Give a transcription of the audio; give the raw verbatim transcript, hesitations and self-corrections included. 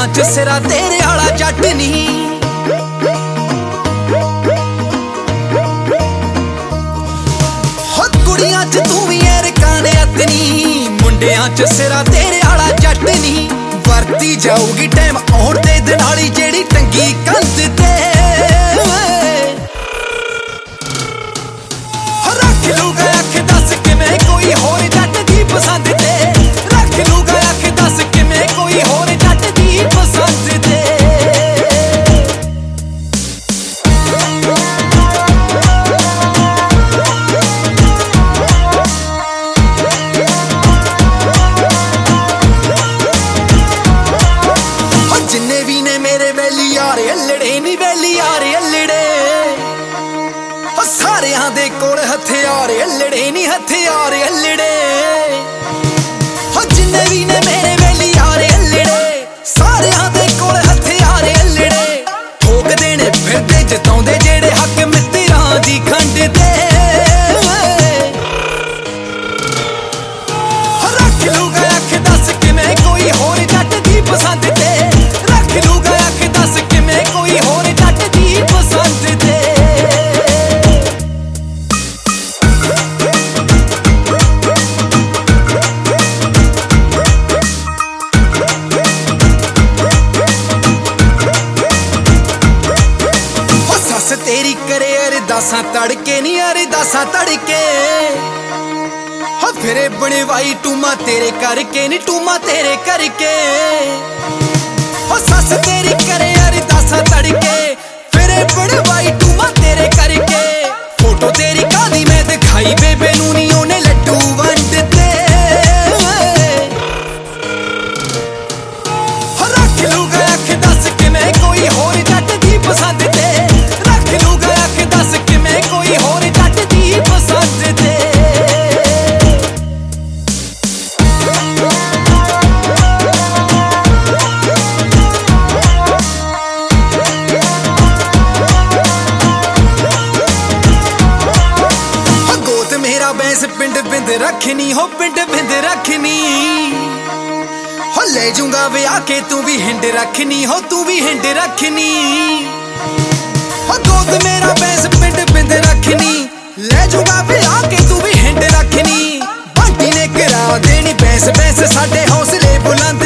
ਮੁੰਡਿਆਂ ਚ ਸਿਰਾ ਤੇਰੇ ਵਾਲਾ ਜੱਟ ਨਹੀਂ। ਹੋ ਕੁੜੀਆਂ ਚ ਤੂੰ ਵੀ ਐਰਕਾਂ ਨੇ ਅਤਨੀ, ਮੁੰਡਿਆਂ ਚ ਸਿਰਾ ਤੇਰੇ ਵਾਲਾ ਜੱਟ ਨਹੀਂ। ਵਰਤੀ ਜਾਊਗੀ ਟਾਈਮ ਆਉਣ ਤੇ ਦਿਨਾਲੀ ਜਿਹੜੀ ਟੰਗੀ ਕੰਧ ਤੇ, ਰੱਖ ਲੂਗਾ ਅੱਖ ਦੱਸ ਕਿਵੇਂ ਕੋਈ ਹੋਰ ਜੱਟ ਦੀ ਪਸੰਦ ਤੇ, ਰੱਖ ਲੂਗਾ ਅੱਖ ਦੱਸ ਕਿਵੇਂ ਕੋਈ ਹੋਰ ਜੱਟ ਦੀ ਪਸੰਦ ਤੇ। ਜਿੰਨੇ ਵੀ ਨੇ ਮੇਰੇ ਵੈਲੀ ਯਾਰ ਅਲੜੇ ਨੀ ਵੈਲੀ ਯਾਰ ਅਲੜੇ, ਸਾਰਿਆਂ ਦੇ ਕੋਲ ਹਥਿਆਰ ਅਲੜੇ ਨੀ ਹਥਿਆਰ ਅਲੜੇ। ਜਿੰਨੇ ਵੀ ਨੇ ਮੇਰੇ ਵੈਲੀ ਯਾਰ ਅਲੜੇ, ਸਾਰਿਆਂ ਦੇ ਕੋਲ ਹਥਿਆਰ ਅਲੜੇ। ਠੋਕਦੇ ਨੇ ਫਿਰਦੇ ਜਿਤਾਉਂਦੇ ਜਿਹੜੇ ਹੱਕ ਮਿੱਤਰਾਂ ਦੀ ਖੰਡ ਤੇ, ਰੱਖ ਲੂਗਾ ਅੱਖ ਦੱਸ ਕਿਵੇਂ ਕੋਈ ਹੋਰ ਜੱਟ ਦੀ ਪਸੰਦ ਤੇ, ਰੱਖ ਲੂਗਾ ਅੱਖ ਦੱਸ ਕਿਵੇਂ ਕੋਈ ਹੋਰ ਜੱਟ ਦੀ ਪਸੰਦ ਤੇ। ਤੇਰੀ ਕਰੇ ਅਰਦਾਸਾਂ ਤੜਕੇ ਨੀ ਅਰਦਾਸਾਂ ਤੜਕੇ, ਹੋ ਫਿਰੇ ਬਣਵਾਈ ਟੂਮਾ ਤੇਰੇ ਕਰਕੇ ਨੀ ਟੂਮਾ ਤੇਰੇ ਕਰਕੇ। ਹੋ ਸੱਸ ਤੇਰੀ ਕਰੇ ਅਰਦਾਸਾਂ ਤੜਕੇ, ਫਿਰੇ ਬਣਵਾਈ ਟੂਮਾ ਤੇਰੇ ਕਰਕੇ। ਫੋਟੋ ਤੇਰੀ ਕਾਦੀ ਮੈਂ ਦਿਖਾਈ ਬੇਬੇ ਨੂੰ ਨੀ ਉਹਨੇ ਲੱਡੂ ਵੰਡ ਤੇ, ਰੱਖ ਲੂਗਾ ਅੱਖ ਦੱਸ ਕਿਵੇਂ ਕੋਈ ਹੋਰ ਜੱਟ ਦੀ ਪਸੰਦ ਤੇ, ਰੱਖ ਲੂਗਾ ਅੱਖ ਦੱਸ ਕਿਵੇਂ ਕੋਈ ਹੋਰ ਜੱਟ ਦੀ ਪਸੰਦ ਤੇ। ਗੋਤ ਮੇਰਾ ਬੈਂਸ ਪਿੰਡ ਬਿੰਦ ਰੱਖਣੀ, ਹੋ ਪਿੰਡ ਬਿੰਦ ਰੱਖਣੀ। ਹੋ ਲੈ ਜੂੰਗਾ ਵਿਆਹ ਕੇ ਤੂੰ ਵੀ ਹਿੰਡ ਰੱਖਣੀ, ਹੋ ਤੂੰ ਵੀ ਹਿੰਡ ਰੱਖਣੀ। ਹੋ ਗੋਤ ਮੇਰਾ ਬੈਂਸ ਪਿੰਡ ਬਿੰਦ ਰੱਖਣੀ, ਲੈ ਜੂਗਾ ਵਿਆਹ ਕੇ ਤੂੰ ਵੀ ਹਿੰਡ ਰੱਖਣੀ। ਬਾਂਟੀ ਨੇ ਕਰਾ ਦੇਣੀ ਬੈਂਸ ਬੈਂਸ ਸਾਡੇ ਹੌਸਲੇ ਬੁਲੰਦ